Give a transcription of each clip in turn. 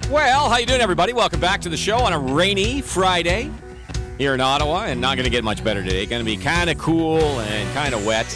Well, how you doing, everybody? Welcome back to the show on a rainy Friday here in Ottawa, and not going to get much better today. Going to be kind of cool and kind of wet.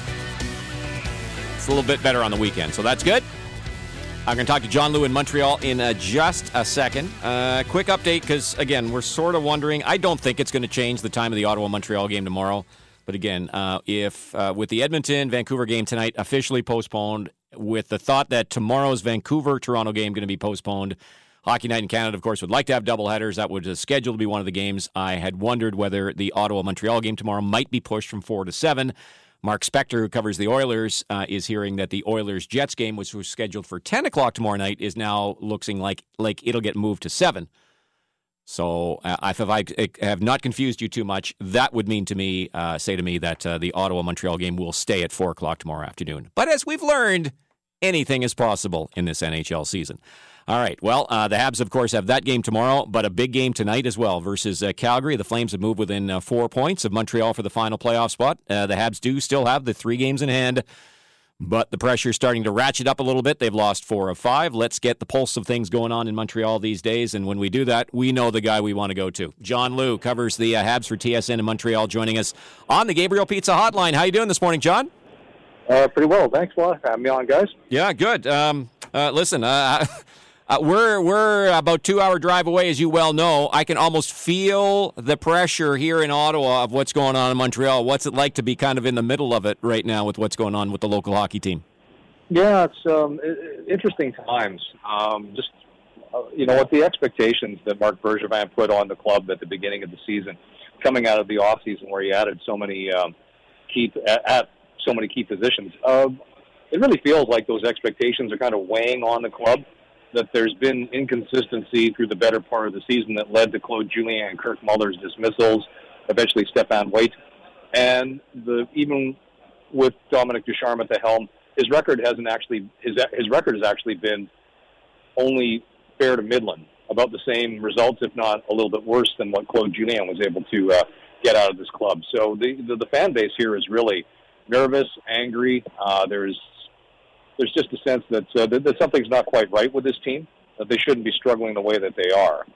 It's a little bit better on the weekend, so that's good. I'm going to talk to John Lu in Montreal in just a second. Quick update, because, again, we're sort of wondering. I don't think it's going to change the time of the Ottawa-Montreal game tomorrow. But, again, if with the Edmonton-Vancouver game tonight officially postponed, with the thought that tomorrow's Vancouver-Toronto game going to be postponed, Hockey Night in Canada, of course, would like to have doubleheaders. That was scheduled to be one of the games. I had wondered whether the Ottawa-Montreal game tomorrow might be pushed from 4 to 7. Mark Spector, who covers the Oilers, is hearing that the Oilers-Jets game, which was scheduled for 10 o'clock tomorrow night, is now looking like it'll get moved to 7. So if I have not confused you too much, that would mean to me, say to me, that the Ottawa-Montreal game will stay at 4 o'clock tomorrow afternoon. But as we've learned, anything is possible in this NHL season. All right, well, the Habs, of course, have that game tomorrow, but a big game tonight as well versus Calgary. The Flames have moved within 4 points of Montreal for the final playoff spot. The Habs do still have the 3 games in hand, but the pressure is starting to ratchet up a little bit. They've lost 4 of 5. Let's get the pulse of things going on in Montreal these days, and when we do that, we know the guy we want to go to. John Lu covers the Habs for TSN in Montreal, joining us on the Gabriel Pizza Hotline. How you doing this morning, John? Pretty well. Thanks a lot for having me on, guys. Yeah, good. Listen, we're about 2-hour drive away, as you well know. I can almost feel the pressure here in Ottawa of what's going on in Montreal. What's it like to be kind of in the middle of it right now with what's going on with the local hockey team? Yeah, it's interesting times. With the expectations that Marc Bergevin put on the club at the beginning of the season, coming out of the offseason where he added so many key positions, it really feels like those expectations are kind of weighing on the club, that there's been inconsistency through the better part of the season that led to Claude Julien and Kirk Muller's dismissals, eventually Stéphane Waite. And even with Dominic Ducharme at the helm, his record has actually been only fair to Midland, about the same results, if not a little bit worse than what Claude Julien was able to get out of this club. So the fan base here is really nervous, angry. There's just a sense that something's not quite right with this team, that they shouldn't be struggling the way that they are.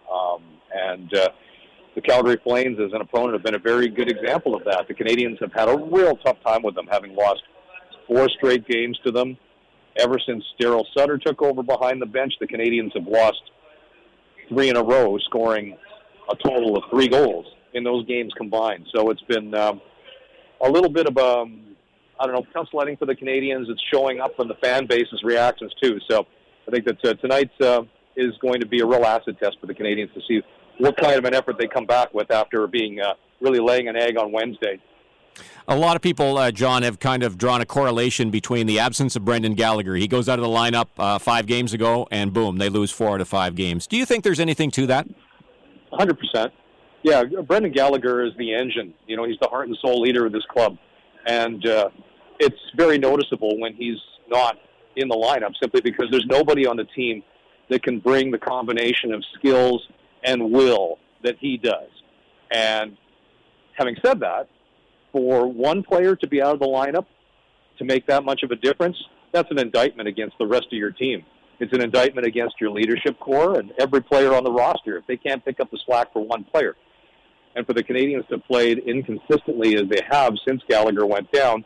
The Calgary Flames, as an opponent, have been a very good example of that. The Canadians have had a real tough time with them, having lost 4 straight games to them. Ever since Darryl Sutter took over behind the bench, the Canadians have lost 3 in a row, scoring a total of 3 goals in those games combined. So it's been a little bit of tough sledding for the Canadians. It's showing up on the fan base's reactions, too. So I think that tonight is going to be a real acid test for the Canadians to see what kind of an effort they come back with after being really laying an egg on Wednesday. A lot of people, John, have kind of drawn a correlation between the absence of Brendan Gallagher. He goes out of the lineup 5 games ago, and boom, they lose 4 out of 5 games. Do you think there's anything to that? 100%. Yeah, Brendan Gallagher is the engine. He's the heart and soul leader of this club. And it's very noticeable when he's not in the lineup, simply because there's nobody on the team that can bring the combination of skills and will that he does. And having said that, for one player to be out of the lineup to make that much of a difference, that's an indictment against the rest of your team. It's an indictment against your leadership core and every player on the roster if they can't pick up the slack for one player. And for the Canadians to have played inconsistently as they have since Gallagher went down,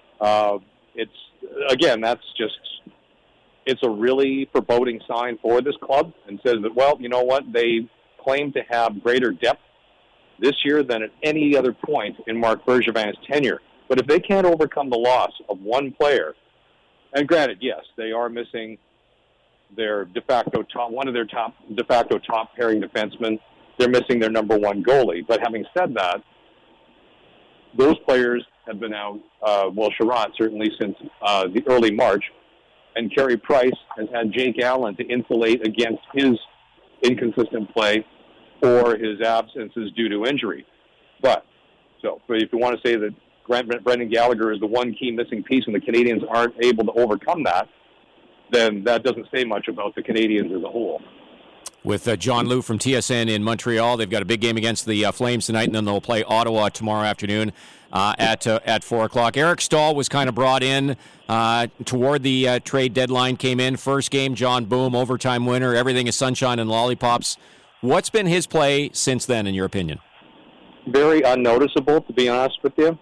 it's a really foreboding sign for this club, and says that, well, you know what, they claim to have greater depth this year than at any other point in Marc Bergevin's tenure. But if they can't overcome the loss of one player, and granted, yes, they are missing their one of their de facto top pairing defensemen. They're missing their number 1 goalie. But having said that, those players have been out, Sherratt certainly since the early March, and Carey Price has had Jake Allen to insulate against his inconsistent play or his absences due to injury. But if you want to say that Brendan Gallagher is the one key missing piece and the Canadians aren't able to overcome that, then that doesn't say much about the Canadians as a whole. with John Lu from TSN in Montreal. They've got a big game against the Flames tonight, and then they'll play Ottawa tomorrow afternoon at 4 o'clock. Eric Staal was kind of brought in toward the trade deadline, came in. First game, John Boom, overtime winner. Everything is sunshine and lollipops. What's been his play since then, in your opinion? Very unnoticeable, to be honest with you.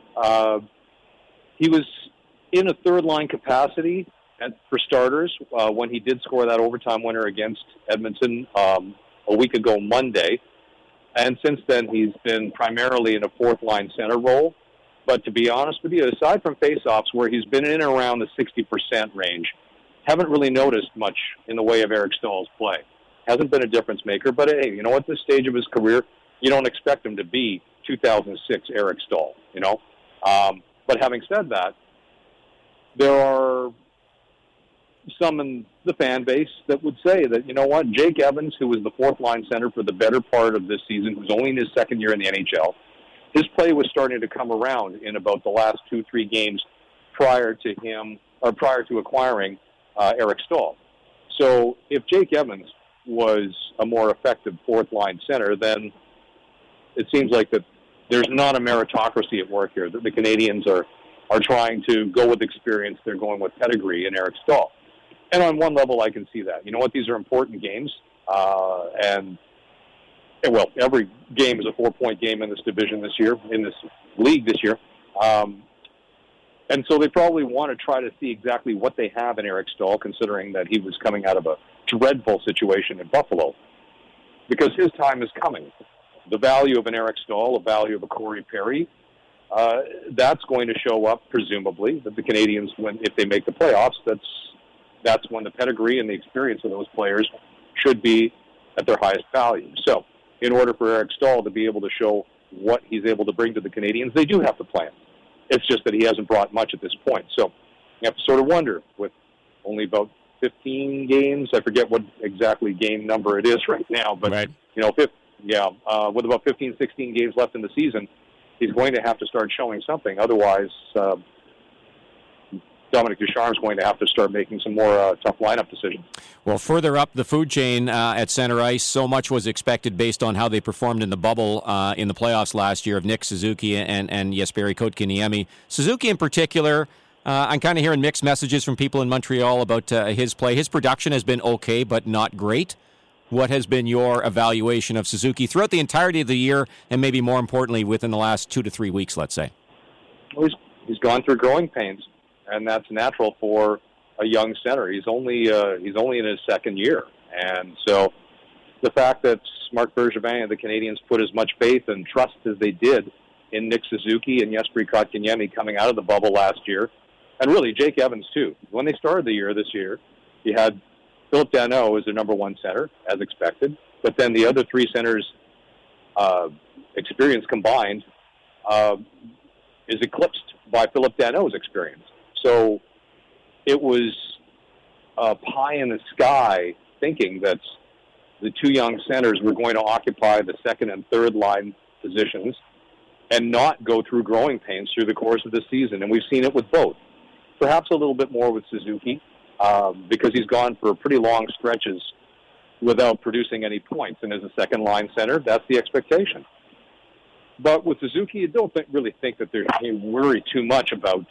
He was in a third-line capacity for starters when he did score that overtime winner against Edmonton a week ago Monday. And since then, he's been primarily in a fourth-line center role. But to be honest with you, aside from faceoffs where he's been in and around the 60% range, haven't really noticed much in the way of Eric Staal's play. Hasn't been a difference maker, but hey, you know, at this stage of his career, you don't expect him to be 2006 Eric Staal, you know. But having said that, there are some in the fan base that would say that, you know what, Jake Evans, who was the fourth-line center for the better part of this season, who's only in his second year in the NHL, his play was starting to come around in about the last 2-3 games prior to acquiring Eric Staal. So if Jake Evans was a more effective fourth-line center, then it seems like that there's not a meritocracy at work here, that the Canadians are trying to go with experience. They're going with pedigree in Eric Staal. And on one level, I can see that. You know what? These are important games. And every game is a 4-point game in this division this year, in this league this year. And so they probably want to try to see exactly what they have in Eric Staal, considering that he was coming out of a dreadful situation in Buffalo, because his time is coming. The value of an Eric Staal, the value of a Corey Perry, that's going to show up, presumably, that the Canadians, if they make the playoffs, that's when the pedigree and the experience of those players should be at their highest value. So in order for Eric Staal to be able to show what he's able to bring to the Canadians, they do have to play him. It's just that he hasn't brought much at this point. So you have to sort of wonder, with only about 15 games, I forget what exactly game number it is right now, but, right. You know, with about 15, 16 games left in the season, he's going to have to start showing something. Otherwise, Dominic Ducharme's going to have to start making some more tough lineup decisions. Well, further up the food chain at center ice, so much was expected based on how they performed in the bubble in the playoffs last year of Nick Suzuki and Jesperi Kotkaniemi. Suzuki in particular, I'm kind of hearing mixed messages from people in Montreal about his play. His production has been okay, but not great. What has been your evaluation of Suzuki throughout the entirety of the year, and maybe more importantly within the last 2 to 3 weeks, let's say? Well, he's gone through growing pains, and that's natural for a young center. He's only in his second year, and so the fact that Marc Bergevin and the Canadians put as much faith and trust as they did in Nick Suzuki and Jesperi Kotkaniemi coming out of the bubble last year, and really Jake Evans too. When they started the year this year, you had Philip Danault as their number one center, as expected, but then the other three centers' experience combined is eclipsed by Philip Danault's experience. So it was pie in the sky thinking that the two young centers were going to occupy the second and third line positions and not go through growing pains through the course of the season. And we've seen it with both. Perhaps a little bit more with Suzuki because he's gone for pretty long stretches without producing any points. And as a second line center, that's the expectation. But with Suzuki, you don't really think that you worry too much about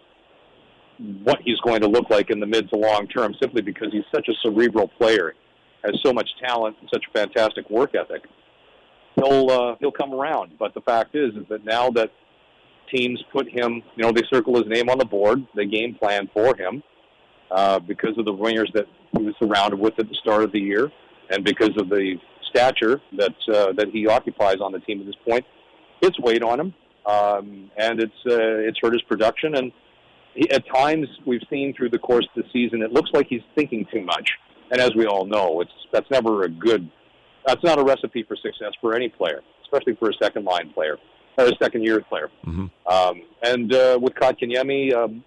what he's going to look like in the mid to long term, simply because he's such a cerebral player, has so much talent and such a fantastic work ethic. He'll come around. But the fact is that now that teams put him, they circle his name on the board, they game plan for him because of the wingers that he was surrounded with at the start of the year, and because of the stature that he occupies on the team at this point, it's weighed on him, and it's hurt his production. And at times, we've seen through the course of the season, it looks like he's thinking too much. And as we all know, that's not a recipe for success for any player, especially for a second-line player, or a second-year player. Mm-hmm. And with Kotkaniemi,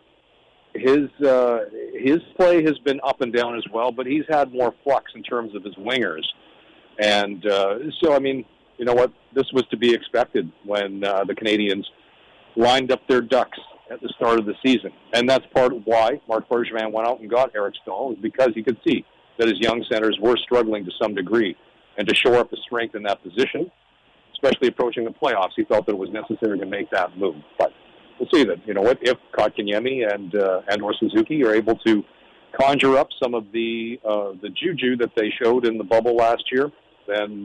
his play has been up and down as well, but he's had more flux in terms of his wingers. And so, I mean, you know what? This was to be expected when the Canadians lined up their ducks at the start of the season. And that's part of why Marc Bergevin went out and got Eric Staal, is because he could see that his young centers were struggling to some degree and to shore up the strength in that position, especially approaching the playoffs. He felt that it was necessary to make that move. But we'll see that, if Kotkaniemi and or Suzuki are able to conjure up some of the juju that they showed in the bubble last year, then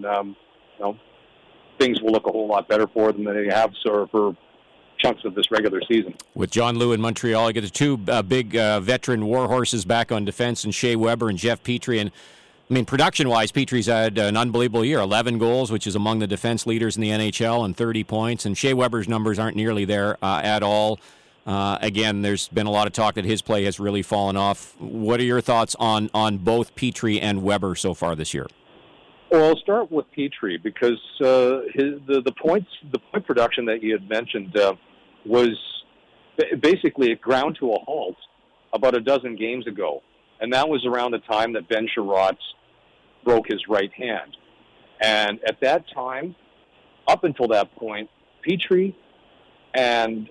things will look a whole lot better for them than they have for chunks of this regular season. With John Lu in Montreal, you get the two big veteran war horses back on defense, and Shea Weber and Jeff Petrie. And production-wise, Petrie's had an unbelievable year. 11 goals, which is among the defense leaders in the NHL, and 30 points. And Shea Weber's numbers aren't nearly there at all. Again, there's been a lot of talk that his play has really fallen off. What are your thoughts on both Petrie and Weber so far this year? Well, I'll start with Petrie because the point production that you had mentioned was basically it ground to a halt about a dozen games ago, and that was around the time that Ben Sherratt broke his right hand. And at that time, up until that point, Petrie and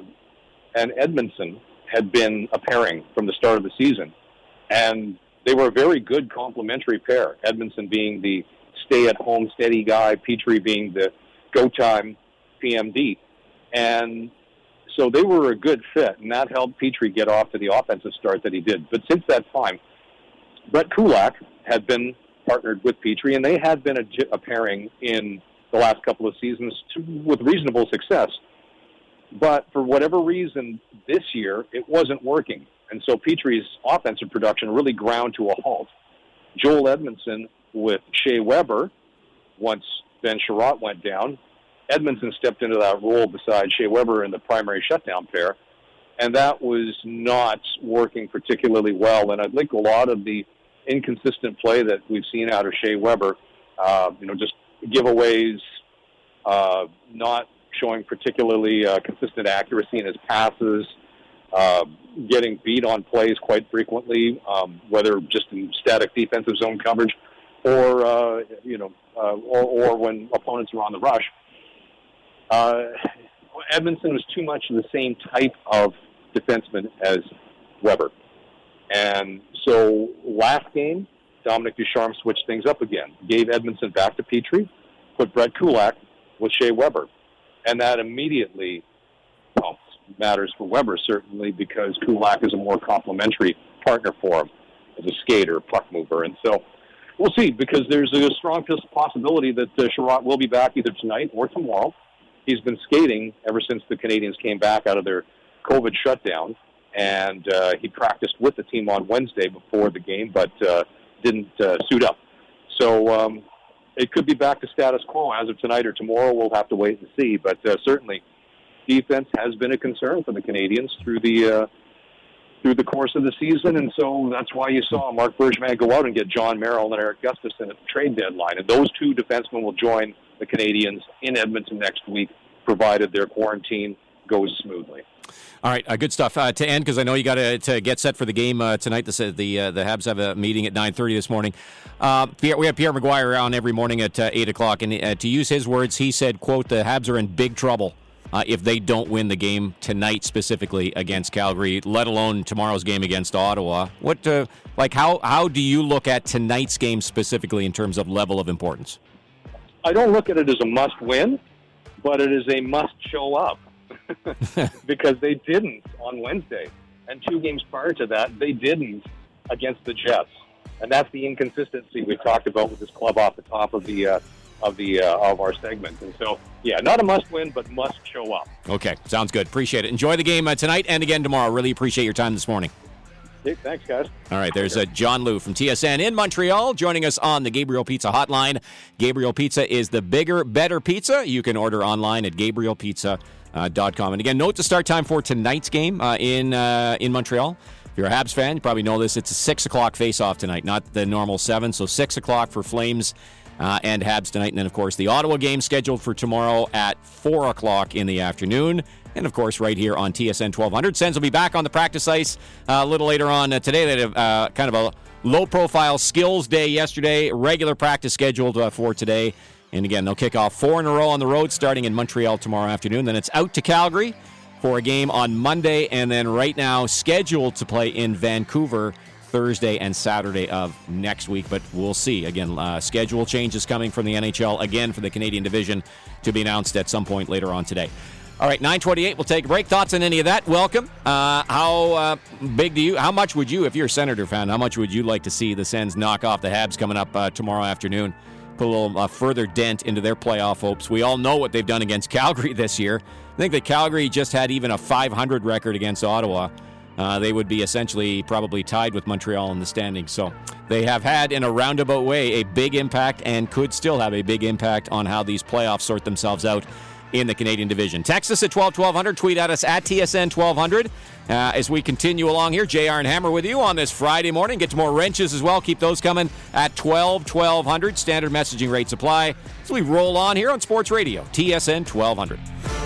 Edmundson had been a pairing from the start of the season, and they were a very good complementary pair. Edmundson being the stay-at-home steady guy, Petrie being the go-time PMD. And so they were a good fit, and that helped Petrie get off to the offensive start that he did. But since that time, Brett Kulak had been partnered with Petrie, and they had been a pairing in the last couple of seasons with reasonable success. But for whatever reason, this year, it wasn't working. And so Petrie's offensive production really ground to a halt. Joel Edmundson with Shea Weber, once Ben Sherratt went down, Edmundson stepped into that role beside Shea Weber in the primary shutdown pair, and that was not working particularly well. And I think a lot of the inconsistent play that we've seen out of Shea Weber, just giveaways, not showing particularly consistent accuracy in his passes, getting beat on plays quite frequently, whether just in static defensive zone coverage or when opponents are on the rush. Edmundson was too much the same type of defenseman as Weber. And so last game, Dominic Ducharme switched things up again, gave Edmundson back to Petrie, put Brett Kulak with Shea Weber. And that immediately matters for Weber, certainly, because Kulak is a more complementary partner for him as a skater, puck mover. And so we'll see, because there's a strong possibility that Sherratt will be back either tonight or tomorrow. He's been skating ever since the Canadians came back out of their COVID shutdown, and he practiced with the team on Wednesday before the game, but didn't suit up. So it could be back to status quo as of tonight or tomorrow. We'll have to wait and see, but certainly defense has been a concern for the Canadians through the course of the season, and so that's why you saw Marc Bergevin go out and get John Merrill and Eric Gustafsson at the trade deadline. And those two defensemen will join the Canadians in Edmonton next week, provided their quarantine goes smoothly. All right, good stuff. To end, because I know you got to get set for the game tonight. The Habs have a meeting at 9:30 this morning. We have Pierre McGuire on every morning at 8 o'clock, and to use his words, he said, quote, "The Habs are in big trouble if they don't win the game tonight, specifically against Calgary, let alone tomorrow's game against Ottawa." What, how do you look at tonight's game specifically in terms of level of importance? I don't look at it as a must-win, but it is a must-show-up because they didn't on Wednesday. And 2 games prior to that, they didn't against the Jets. And that's the inconsistency we talked about with this club off the top of our segment. And so, yeah, not a must-win, but must show up. Okay, sounds good. Appreciate it. Enjoy the game tonight and again tomorrow. Really appreciate your time this morning. Hey, thanks, guys. All right, there's John Lu from TSN in Montreal joining us on the Gabriel Pizza hotline. Gabriel Pizza is the bigger, better pizza. You can order online at GabrielPizza.com. And again, note the start time for tonight's game in Montreal. If you're a Habs fan, you probably know this. It's a 6 o'clock face-off tonight, not the normal 7. So 6 o'clock for Flames and Habs tonight. And then, of course, the Ottawa game scheduled for tomorrow at 4 o'clock in the afternoon. And, of course, right here on TSN 1200. Sens will be back on the practice ice a little later on today. They had kind of a low-profile skills day yesterday, regular practice scheduled for today. And, again, they'll kick off 4 in a row on the road starting in Montreal tomorrow afternoon. Then it's out to Calgary for a game on Monday. And then right now scheduled to play in Vancouver Thursday and Saturday of next week, but we'll see. Again, schedule changes coming from the NHL, again, for the Canadian division to be announced at some point later on today. All right, 9:28, we'll take a break. Thoughts on any of that? Welcome. How much would you, if you're a Senator fan, how much would you like to see the Sens knock off the Habs coming up tomorrow afternoon? Put a little further dent into their playoff hopes. We all know what they've done against Calgary this year. I think that Calgary just had even a .500 record against Ottawa. They would be essentially probably tied with Montreal in the standings. So they have had, in a roundabout way, a big impact and could still have a big impact on how these playoffs sort themselves out in the Canadian division. Text us at 1200, tweet at us at TSN 1200. As we continue along here, JR and Hammer with you on this Friday morning. Get to more wrenches as well. Keep those coming at 1200. Standard messaging rates apply. So we roll on here on Sports Radio, TSN 1200.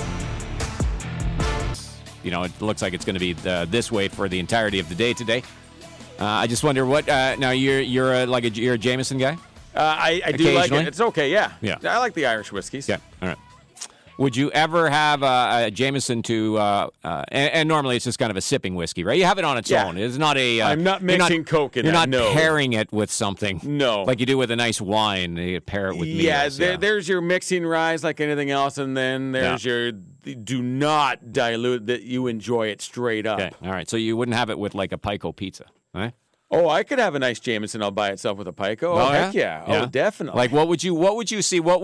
You know, it looks like it's going to be this way for the entirety of the day today. I just wonder what. Now you're a Jameson guy. I do like it. It's okay. Yeah. I like the Irish whiskeys. Yeah. All right. Would you ever have a Jameson and normally it's just kind of a sipping whiskey, right? You have it on its own. It's not a... I'm not mixing Coke in You're that, not pairing it with something. No. Like you do with a nice wine. You pair it with meals. There's your mixing rise like anything else, and then there's your... Do not dilute that you enjoy it straight up. Okay. All right. So you wouldn't have it with like a Pico pizza, right? Oh, I could have a nice Jameson all by itself with a Pico. Oh, heck yeah. Oh, definitely. Like what would you see? What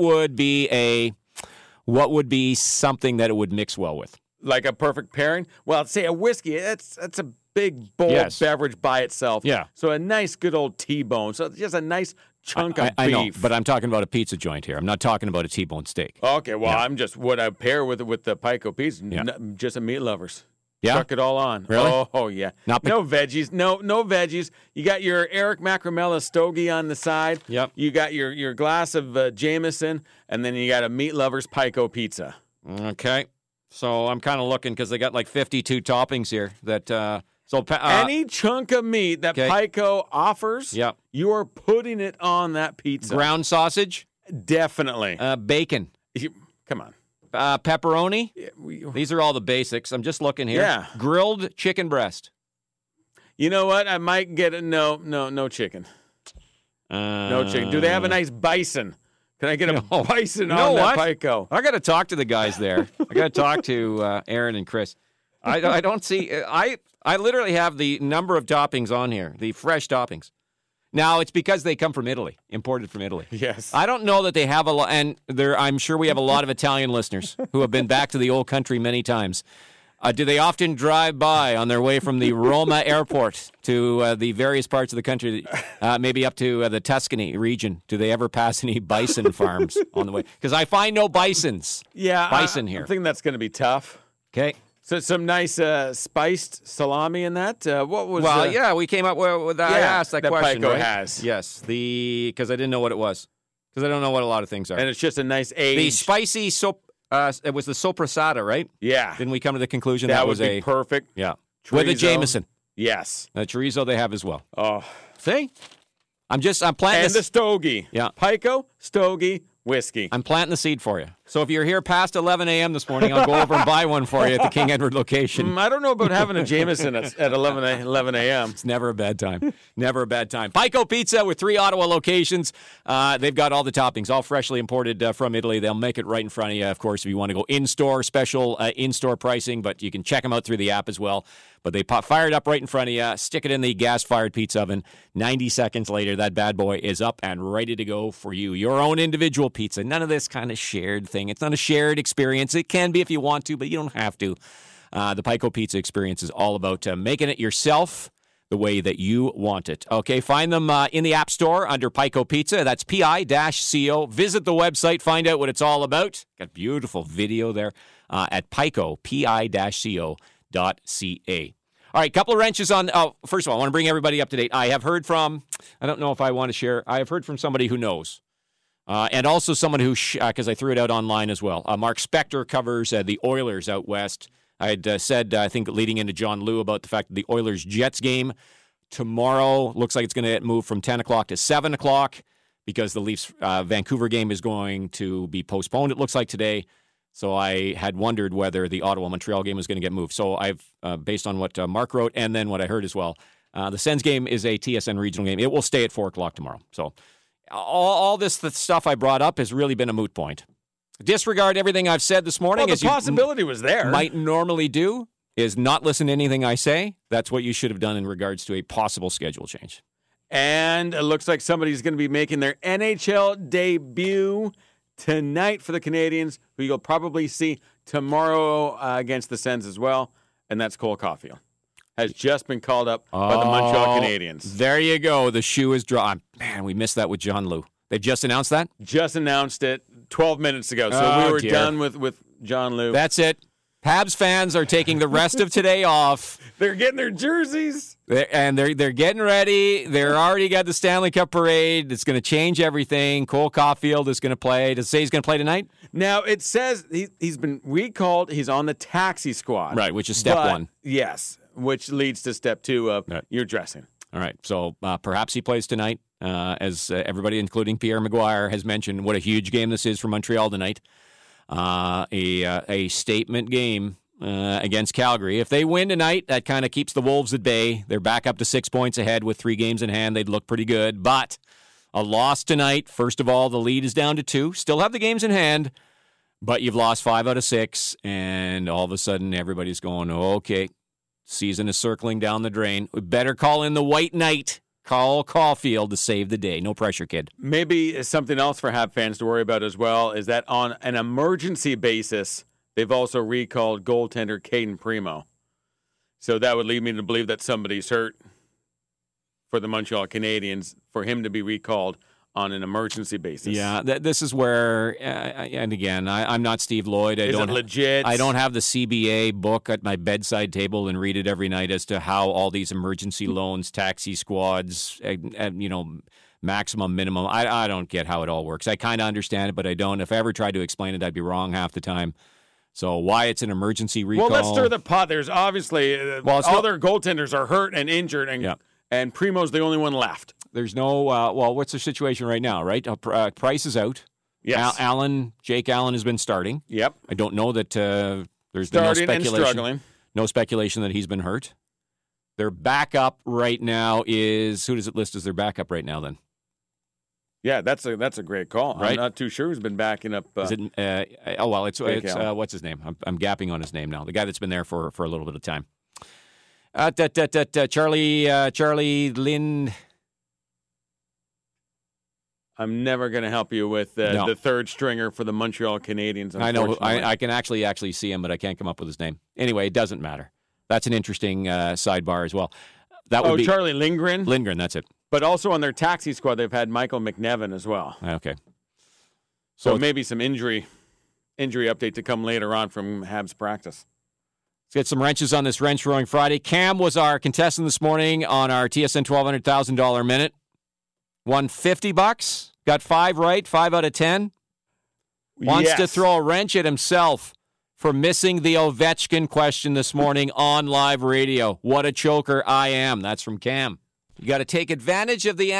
would be something that it would mix well with? Like a perfect pairing? Well, say a whiskey. That's a big, bold beverage by itself. Yeah. So a nice, good old T-bone. So just a nice chunk of beef. I know, but I'm talking about a pizza joint here. I'm not talking about a T-bone steak. Okay, well, I'm just what I pair with the Pico pizza. Just a meat lovers. Yeah? Chuck it all on. Really? Oh yeah. No veggies. No veggies. You got your Eric Macramella stogie on the side. Yep. You got your glass of Jameson, and then you got a meat lover's Pico pizza. Okay. So I'm kind of looking because they got like 52 toppings here. Any chunk of meat that Pico offers, you are putting it on that pizza. Ground sausage? Definitely. Bacon? Come on. Pepperoni? These are all the basics. I'm just looking here. Yeah. Grilled chicken breast. You know what? I might get a no chicken. No chicken. Do they have a nice bison? Can I get a bison on that Pico? I got to talk to the guys there. I got to talk to Aaron and Chris. I don't see. I literally have the number of toppings on here, the fresh toppings. Now, it's because they come from Italy, imported from Italy. Yes. I don't know that they have a lot, and I'm sure we have a lot of Italian listeners who have been back to the old country many times. Do they often drive by on their way from the Roma airport to the various parts of the country, maybe up to the Tuscany region? Do they ever pass any bison farms on the way? Because I find no bison here. I think that's going to be tough. Okay. So some nice spiced salami in that. What was? Well, we came up with that. I asked that question. Pico right? has. Yes, because I didn't know what it was. Because I don't know what a lot of things are. And it's just a nice aged. The spicy it was the sopressata, right? Yeah. Didn't we come to the conclusion that was would be perfect? Yeah. Chorizo. With a Jameson. Yes. The chorizo they have as well. Oh. See? I'm planting and the stogie. Yeah. Pico, stogie, whiskey. I'm planting the seed for you. So if you're here past 11 a.m. this morning, I'll go over and buy one for you at the King Edward location. I don't know about having a Jameson at 11 a.m. It's never a bad time. Never a bad time. Pico Pizza with 3 Ottawa locations. They've got all the toppings, all freshly imported from Italy. They'll make it right in front of you, of course, if you want to go in-store, special in-store pricing, but you can check them out through the app as well. But they fire it up right in front of you, stick it in the gas-fired pizza oven. 90 seconds later, that bad boy is up and ready to go for you. Your own individual pizza. None of this kind of shared thing. It's not a shared experience. It can be if you want to, but you don't have to. The Pico Pizza experience is all about making it yourself the way that you want it. Okay, find them in the App Store under Pico Pizza. That's PI-CO. Visit the website, find out what it's all about. Got beautiful video there at Pico, PI-CO.ca. All right, couple of wrenches on. First of all, I want to bring everybody up to date. I have heard from, I don't know if I want to share, I have heard from somebody who knows. And also someone who, because I threw it out online as well. Mark Spector covers the Oilers out west. I had said, I think, leading into John Liu about the fact that the Oilers-Jets game tomorrow looks like it's going to get moved from 10 o'clock to 7 o'clock because the Leafs-Vancouver game is going to be postponed, it looks like, today. So I had wondered whether the Ottawa-Montreal game was going to get moved. So I've, based on what Mark wrote and then what I heard as well, The Sens game is a TSN regional game. It will stay at 4 o'clock tomorrow. So all this stuff I brought up has really been a moot point. Disregard everything I've said this morning. Well, the possibility was there. Might normally do is not listen to anything I say. That's what you should have done in regards to a possible schedule change. And it looks like somebody's going to be making their NHL debut tonight for the Canadiens, who you'll probably see tomorrow against the Sens as well, and that's Cole Caulfield. Has just been called up by the Montreal Canadiens. There you go. The shoe is drawn. Man, we missed that with John Lu. They've just announced that? Just announced it 12 minutes ago. So we were done with John Lu. That's it. Habs fans are taking the rest of today off. They're getting their jerseys. They're getting ready. They're already got the Stanley Cup parade. It's going to change everything. Cole Caulfield is going to play. Does it say he's going to play tonight? Now, it says he's been recalled. He's on the taxi squad. Right, which is step one. Yes, which leads to step two of your dressing. All right, so perhaps he plays tonight. As everybody, including Pierre Maguire, has mentioned, what a huge game this is for Montreal tonight. A statement game against Calgary. If they win tonight, that kind of keeps the Wolves at bay. They're back up to 6 points ahead with 3 games in hand. They'd look pretty good. But a loss tonight, first of all, the lead is down to 2. Still have the games in hand, but you've lost 5 out of 6, and all of a sudden everybody's going, okay, season is circling down the drain. We better call in the White Knight. Call Caulfield to save the day. No pressure, kid. Maybe something else for Hab fans to worry about as well is that on an emergency basis, they've also recalled goaltender Caden Primo. So that would lead me to believe that somebody's hurt for the Montreal Canadiens for him to be recalled on an emergency basis. Yeah, this is where, and again, I'm not Steve Lloyd. Is it legit? I don't have the CBA book at my bedside table and read it every night as to how all these emergency loans, taxi squads, maximum, minimum. I don't get how it all works. I kind of understand it, but I don't. If I ever tried to explain it, I'd be wrong half the time. So why it's an emergency recall? Well, let's stir the pot. There's obviously all their goaltenders are hurt and injured, and Primo's the only one left. There's no, what's the situation right now, right? Price is out. Yes. Jake Allen has been starting. Yep. I don't know that there's been no speculation. And struggling. No speculation that he's been hurt. Their backup right now is, who does it list as their backup right now then? Yeah, that's a great call. Right? I'm not too sure who's been backing up. Is it? It's what's his name? I'm gapping on his name now. The guy that's been there for a little bit of time. Charlie Lynn. I'm never going to help you with the third stringer for the Montreal Canadiens. I know. I can actually see him, but I can't come up with his name. Anyway, it doesn't matter. That's an interesting sidebar as well. That would be Charlie Lindgren. Lindgren, that's it. But also on their taxi squad, they've had Michael McNevin as well. Okay. So maybe some injury update to come later on from Habs practice. Let's get some wrenches on this Wrench Throwing Friday. Cam was our contestant this morning on our TSN $1,200,000 minute. Won $50. Got 5 right, 5 out of 10. Wants to throw a wrench at himself for missing the Ovechkin question this morning on live radio. What a choker I am. That's from Cam. You got to take advantage of the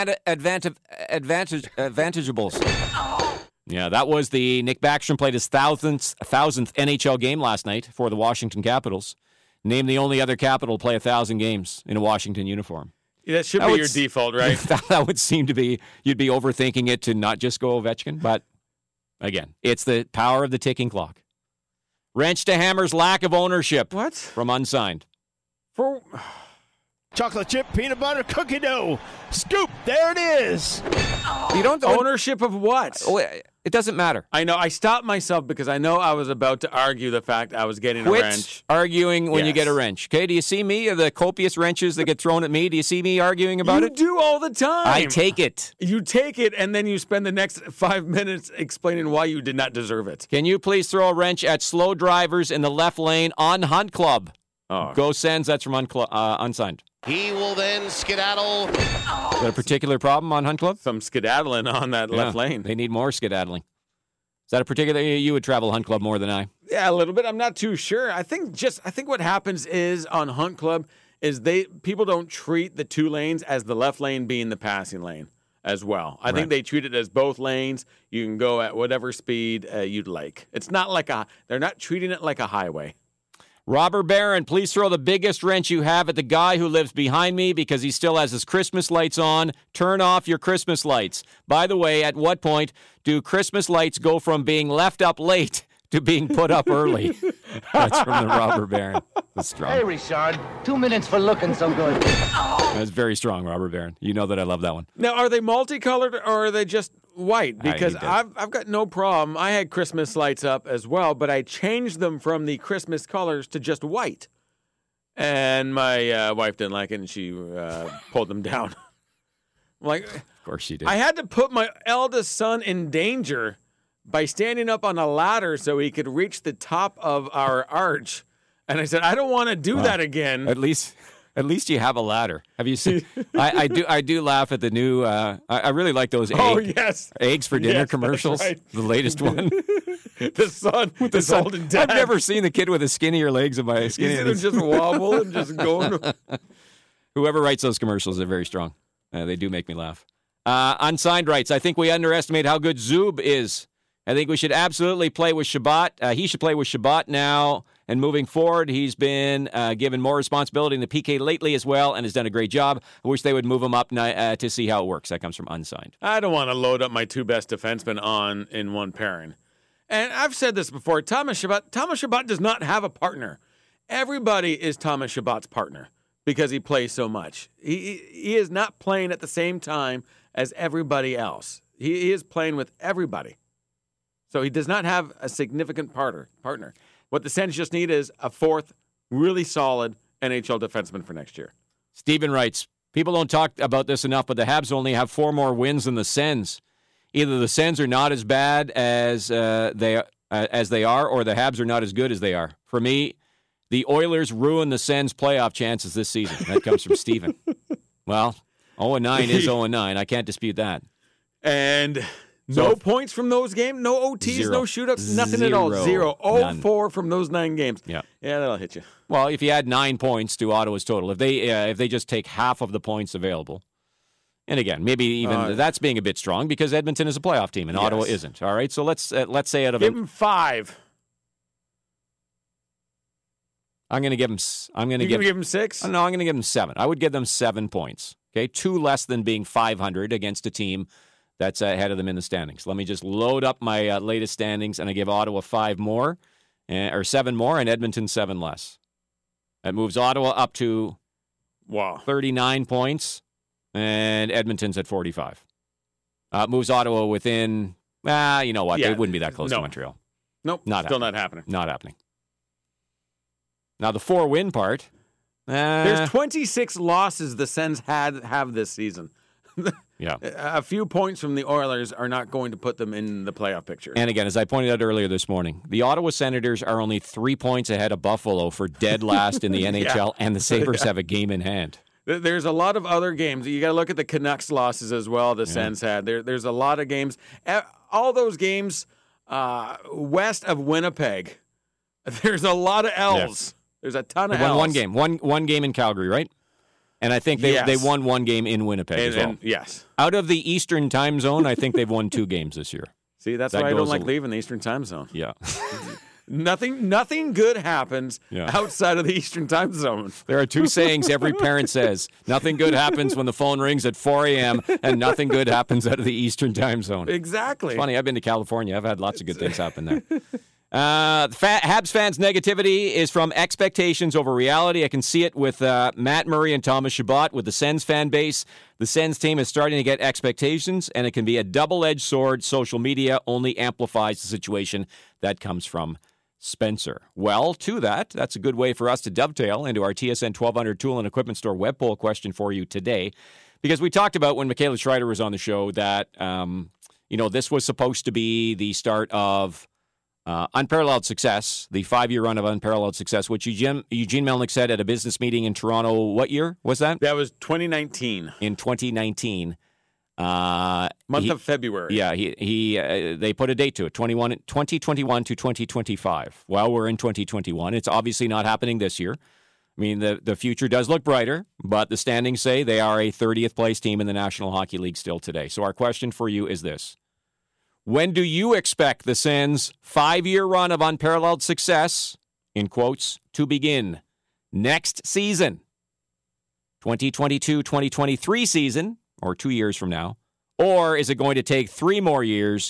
advantageables. Yeah, that was the Nick Backstrom played his thousandth NHL game last night for the Washington Capitals. Named the only other Capital to play 1,000 games in a Washington uniform. Yeah, that should be your default, right? That would seem to be, you'd be overthinking it to not just go Ovechkin. But, again, it's the power of the ticking clock. Wrench to Hammer's lack of ownership. What? From Unsigned. For chocolate chip peanut butter cookie dough. Scoop, there it is. You don't ownership of what? It doesn't matter. I know. I stopped myself because I know I was about to argue the fact I was getting a wrench. Arguing when you get a wrench. Okay, do you see me? The copious wrenches that get thrown at me? Do you see me arguing about it? You do all the time. I take it. You take it, and then you spend the next 5 minutes explaining why you did not deserve it. Can you please throw a wrench at slow drivers in the left lane on Hunt Club? Oh. Go Sens. That's from Unsigned. He will then skedaddle. Is that a particular problem on Hunt Club? Some skedaddling on that left lane. They need more skedaddling. Is that a particular? You would travel Hunt Club more than I. Yeah, a little bit. I'm not too sure. I think what happens is on Hunt Club is people don't treat the 2 lanes as the left lane being the passing lane as well. I think they treat it as both lanes. You can go at whatever speed you'd like. It's not like they're not treating it like a highway. Robert Barron, please throw the biggest wrench you have at the guy who lives behind me because he still has his Christmas lights on. Turn off your Christmas lights. By the way, at what point do Christmas lights go from being left up late to being put up early? That's from the Robert Barron. That's strong. Hey, Richard, 2 minutes for looking so good. That's very strong, Robert Barron. You know that I love that one. Now, are they multicolored or are they just white? Because I hate I've got no problem. I had Christmas lights up as well, but I changed them from the Christmas colors to just white. And my wife didn't like it, and she pulled them down. Of course she did. I had to put my eldest son in danger by standing up on a ladder so he could reach the top of our arch. And I said, I don't want to do that again. At least you have a ladder. Have you seen? I do laugh at the new. I really like those eggs for dinner commercials. Right. The latest one. The son with the holding dad. I've never seen the kid with the skinnier legs and my You skinny. see them just wobble and just going. Whoever writes those commercials are very strong. They do make me laugh. Unsigned rights. I think we underestimate how good Zub is. I think we should absolutely play with Shabbat. He should play with Shabbat now. And moving forward, he's been given more responsibility in the PK lately as well and has done a great job. I wish they would move him up to see how it works. That comes from Unsigned. I don't want to load up my two best defensemen on in one pairing. And I've said this before. Thomas Shabbat does not have a partner. Everybody is Thomas Shabbat's partner because he plays so much. He is not playing at the same time as everybody else. He is playing with everybody. So he does not have a significant partner. What the Sens just need is a fourth really solid NHL defenseman for next year. Steven writes, people don't talk about this enough, but the Habs only have 4 more wins than the Sens. Either the Sens are not as bad as they are, or the Habs are not as good as they are. For me, the Oilers ruined the Sens' playoff chances this season. That comes from Steven. Well, 0-9 is 0-9. I can't dispute that. And no points from those games, no OTs, Zero. no shootouts, nothing at all. 0-4 from those 9 games. Yeah, that'll hit you. Well, if you add 9 points to Ottawa's total, if they just take half of the points available, and again, maybe even that's being a bit strong because Edmonton is a playoff team and Ottawa isn't. All right, so let's say out of give him 5. I'm going to give him. Give him 6. No, I'm going to give him 7. I would give them 7 points. Okay, 2 less than being 500 against a team that's ahead of them in the standings. Let me just load up my latest standings, and I give Ottawa 5 more, or 7 more, and Edmonton 7 less. That moves Ottawa up to 39 points, and Edmonton's at 45. Moves Ottawa within, you know what, they wouldn't be that close to Montreal. Nope, not happening. Not happening. Now, the 4-win part. There's 26 losses the Sens have this season. Yeah. A few points from the Oilers are not going to put them in the playoff picture. And again, as I pointed out earlier this morning, the Ottawa Senators are only 3 points ahead of Buffalo for dead last in the NHL, and the Sabres have a game in hand. There's a lot of other games. You got to look at the Canucks losses as well the Sens had. There's a lot of games. All those games west of Winnipeg, there's a lot of L's. Yes. There's a ton of They won L's. one game. One game in Calgary, right? And I think they won one game in Winnipeg as well. Yes. Out of the Eastern time zone, I think they've won 2 games this year. See, that's why I don't like leaving the Eastern time zone. Yeah. Nothing good happens outside of the Eastern time zone. There are 2 sayings every parent says. Nothing good happens when the phone rings at 4 a.m., and nothing good happens out of the Eastern time zone. Exactly. It's funny, I've been to California. I've had lots of good things happen there. Habs fans' negativity is from expectations over reality. I can see it with Matt Murray and Thomas Chabot with the Sens fan base. The Sens team is starting to get expectations, and it can be a double-edged sword. Social media only amplifies the situation. That comes from Spencer. Well, to that's a good way for us to dovetail into our TSN 1200 Tool and Equipment Store web poll question for you today, because we talked about when Michaela Schreider was on the show that this was supposed to be the start of unparalleled success, the 5-year run of unparalleled success, which Eugene Melnyk said at a business meeting in Toronto. What year was that? That was 2019. In 2019. Month of February. Yeah, they put a date to it, 2021 to 2025. Well, we're in 2021. It's obviously not happening this year. I mean, the future does look brighter, but the standings say they are a 30th place team in the National Hockey League still today. So our question for you is this. When do you expect the Sens' 5-year run of unparalleled success in quotes, to begin next season, 2022-2023 season, or 2 years from now? Or is it going to take 3 more years,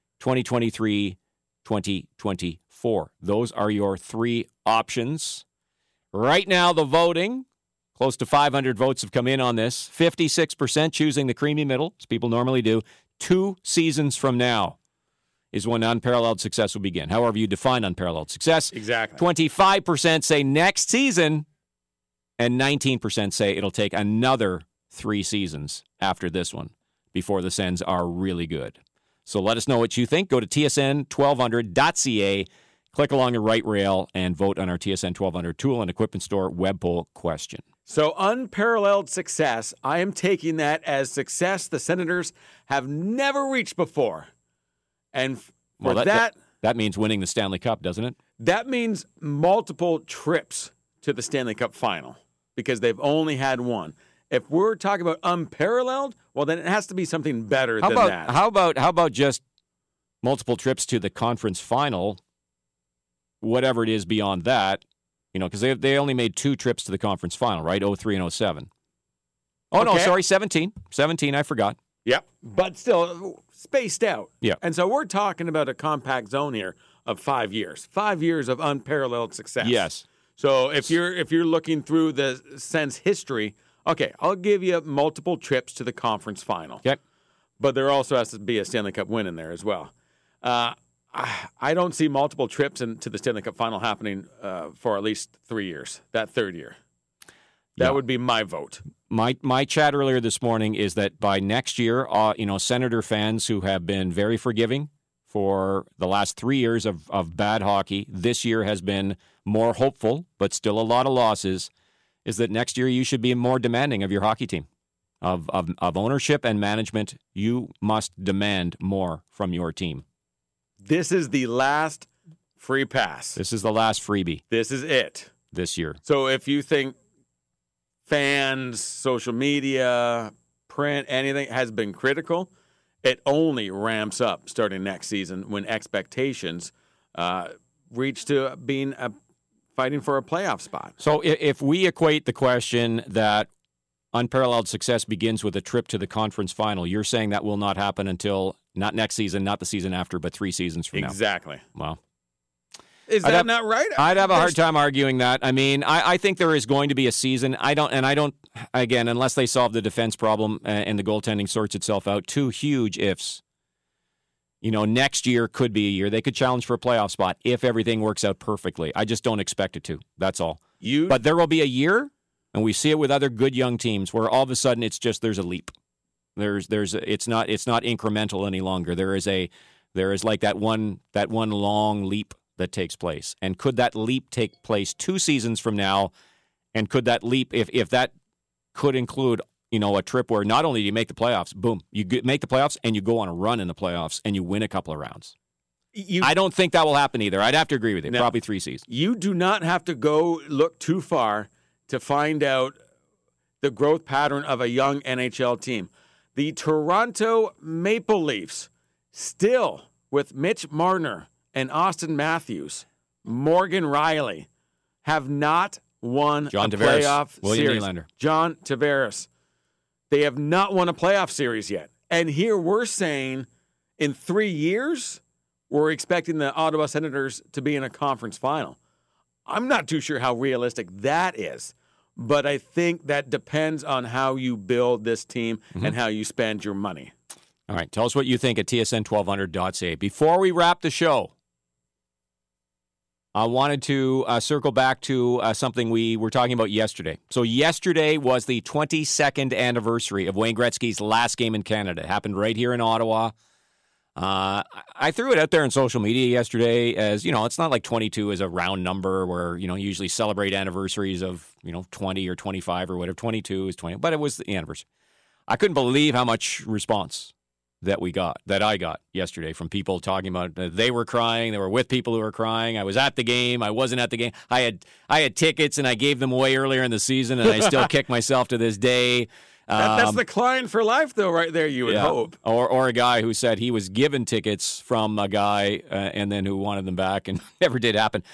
2023-2024? Those are your 3 options. Right now, the voting, close to 500 votes have come in on this. 56% choosing the creamy middle, as people normally do. 2 seasons from now is when unparalleled success will begin. However you define unparalleled success. Exactly. 25% say next season, and 19% say it'll take another 3 seasons after this one before the Sens are really good. So let us know what you think. Go to tsn1200.ca, click along the right rail, and vote on our TSN 1200 Tool and Equipment Store web poll question. So unparalleled success, I am taking that as success the Senators have never reached before. And for that means winning the Stanley Cup, doesn't it? That means multiple trips to the Stanley Cup final because they've only had one. If we're talking about unparalleled, well, then it has to be something better than that. How about just multiple trips to the conference final, whatever it is beyond that, because they only made 2 trips to the conference final, right? 03 and 07. Oh, okay. No, sorry, 17. 17, I forgot. Yep, but still spaced out. Yeah. And so we're talking about a compact zone here of 5 years. 5 years of unparalleled success. Yes. So if you're looking through the Sens history, okay, I'll give you multiple trips to the conference final. Okay. But there also has to be a Stanley Cup win in there as well. I don't see multiple trips into the Stanley Cup final happening for at least 3 years, that third year. That would be my vote. My chat earlier this morning is that by next year, Senator fans who have been very forgiving for the last 3 years of bad hockey, this year has been more hopeful, but still a lot of losses, is that next year you should be more demanding of your hockey team, of ownership and management. You must demand more from your team. This is the last free pass. This is the last freebie. This is it. This year. So if you think fans, social media, print, anything has been critical, it only ramps up starting next season when expectations reach to being fighting for a playoff spot. So if we equate the question that unparalleled success begins with a trip to the conference final, you're saying that will not happen until not next season, not the season after, but 3 seasons from now. Exactly. Wow. Is that not right? I'd have a hard time arguing that. I mean, I think there is going to be a season. I don't, again, unless they solve the defense problem and the goaltending sorts itself out, 2 huge ifs. Next year could be a year. They could challenge for a playoff spot if everything works out perfectly. I just don't expect it to. That's all. But there will be a year, and we see it with other good young teams, where all of a sudden it's just there's a leap. It's not incremental any longer. There is like that one long leap that takes place. And could that leap take place 2 seasons from now? And could that leap, if that could include, a trip where not only do you make the playoffs, boom, you make the playoffs and you go on a run in the playoffs and you win a couple of rounds. I don't think that will happen either. I'd have to agree with you. No, probably 3 seasons. You do not have to go look too far to find out the growth pattern of a young NHL team. The Toronto Maple Leafs, still with Mitch Marner and Austin Matthews, Morgan Riley, have not won a playoff series. Nylander. John Tavares. They have not won a playoff series yet. And here we're saying in 3 years, we're expecting the Ottawa Senators to be in a conference final. I'm not too sure how realistic that is, but I think that depends on how you build this team and how you spend your money. All right, tell us what you think at tsn1200.ca. Before we wrap the show, I wanted to circle back to something we were talking about yesterday. So yesterday was the 22nd anniversary of Wayne Gretzky's last game in Canada. It happened right here in Ottawa. I threw it out there on social media yesterday as, it's not like 22 is a round number where, you usually celebrate anniversaries of, 20 or 25 or whatever. 22 is 20, but it was the anniversary. I couldn't believe how much response that I got yesterday from people talking about they were crying. They were with people who were crying. I was at the game. I wasn't at the game. I had tickets and I gave them away earlier in the season and I still kick myself to this day. That's the client for life, though, right there, you would hope. Or a guy who said he was given tickets from a guy and then who wanted them back and never did happen.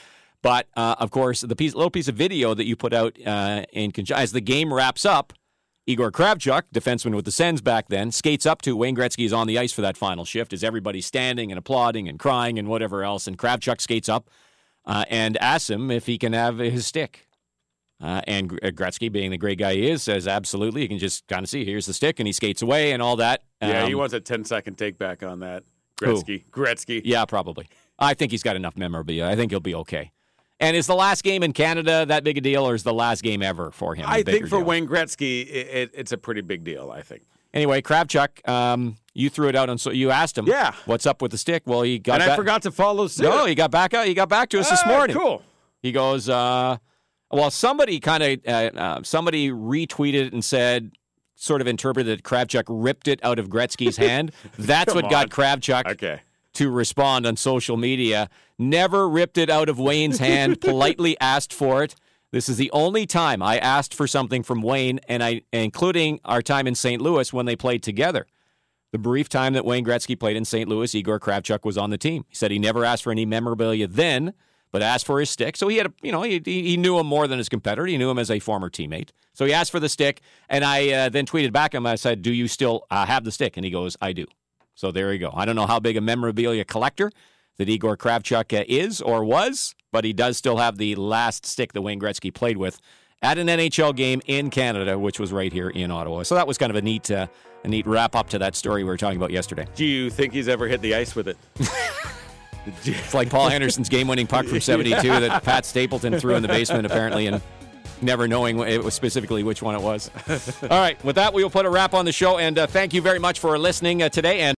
But, of course, the little piece of video that you put out in conjunction, as the game wraps up, Igor Kravchuk, defenseman with the Sens back then, skates up to Wayne Gretzky is on the ice for that final shift as everybody's standing and applauding and crying and whatever else. And Kravchuk skates up and asks him if he can have his stick. And Gretzky, being the great guy he is, says, absolutely. You can just kind of see, here's the stick, and he skates away and all that. Yeah, he wants a 10-second take back on that. Gretzky. Yeah, probably. I think he's got enough memorabilia. I think he'll be okay. And is the last game in Canada that big a deal, or is the last game ever for him? I think for Wayne Gretzky, it's a pretty big deal, I think. Anyway, Kravchuk, you threw it out on, so you asked him, what's up with the stick? Well, he got I forgot to follow suit. No, he got back out. He got back to us this morning. Cool. He goes, somebody somebody retweeted it and said, sort of interpreted that Kravchuk ripped it out of Gretzky's hand. That's what got Kravchuk to respond on social media. Never ripped it out of Wayne's hand, politely asked for it. This is the only time I asked for something from Wayne, and including our time in St. Louis when they played together. The brief time that Wayne Gretzky played in St. Louis, Igor Kravchuk was on the team. He said he never asked for any memorabilia then, but asked for his stick. So he had, he knew him more than his competitor. He knew him as a former teammate. So he asked for the stick, and I then tweeted back at him. I said, "Do you still have the stick?" And he goes, "I do." So there you go. I don't know how big a memorabilia collector that Igor Kravchuk is or was, but he does still have the last stick that Wayne Gretzky played with at an NHL game in Canada, which was right here in Ottawa. So that was kind of a neat wrap up to that story we were talking about yesterday. Do you think he's ever hit the ice with it? It's like Paul Henderson's game-winning puck from 72 that Pat Stapleton threw in the basement, apparently, and never knowing it was specifically which one it was. All right, with that, we will put a wrap on the show, and thank you very much for listening today. And